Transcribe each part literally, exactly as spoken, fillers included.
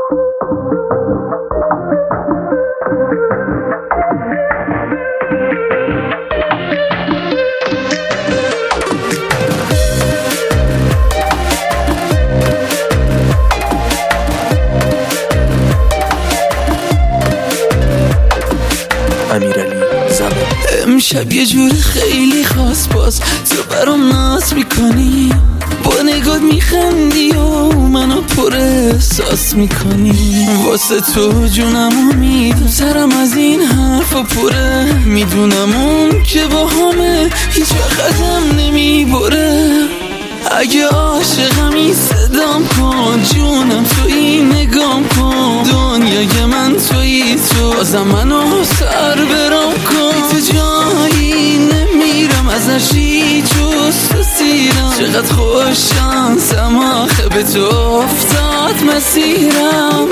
امشب یه جور خیلی خاص باز تو برام ناز میکنی، با نگات میخندی و منو پر احساس میکنی. واسه تو جونمو میدم، سرم از این حرفا پره. میدونم اون که با همه هیچ وقتم نمیبره. اگه عاشقمی صدام کن، جونم توی نگام کن. دنیای من توی تو، بازم منو سر برام کن. تو جایی نمیرم ازش هیچ جز تو سیرم. چقدر خوش شانسم آخه به تو افتاد مسیرم.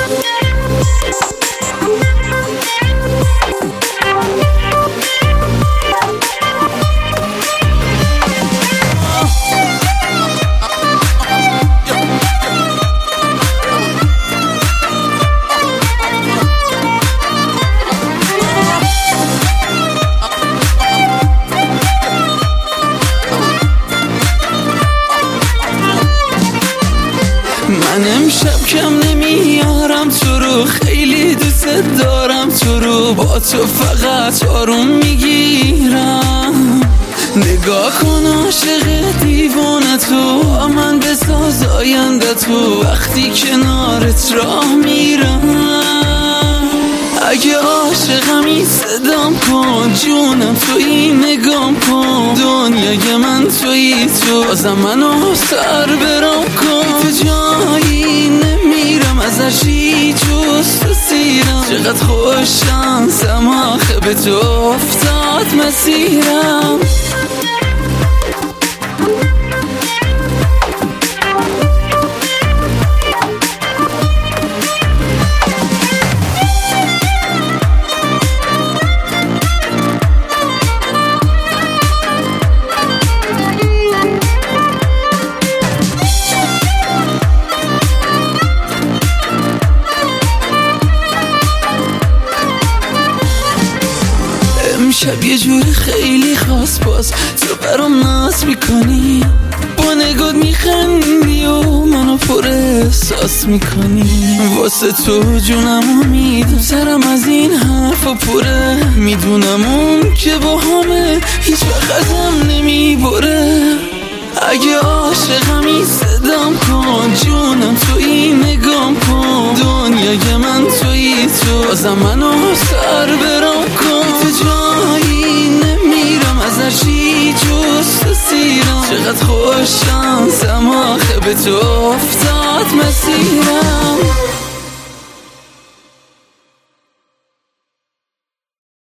من امشب کم نمیارم تو رو، خیلی دوست دارم تو رو. با تو فقط آروم میگیرم. نگاه کن عاشق دیوانه تو، من بساز آینده تو. وقتی کنارت راه میرم، اگه عاشقمی صدام کن. جونم توی نگام کن. دنیای من توی تو، بازم منو سر برام کن. تو جایی نمیرم ازش هیچ جز تو سیرم. چقدر خوش شانسم آخه به تو افتاد مسیرم. امشب یه جور خیلی خاص باز تو برام ناز میکنی، با نگات میخندی و منو پر احساس میکنی. واسه تو جونمو میدم، سرم از این حرفا پره. میدونم اون که با همه هیچ وقتم نمیبره. اگه عاشقمی صدام کن. جونم توی نگام کن. دنیای من توی تو، بازم منو سر برام کن. تو جایی نمیرم ازش هیچ جز تو سیرم. چقدر خوش شانسم آخه به تو افتاد مسیرم.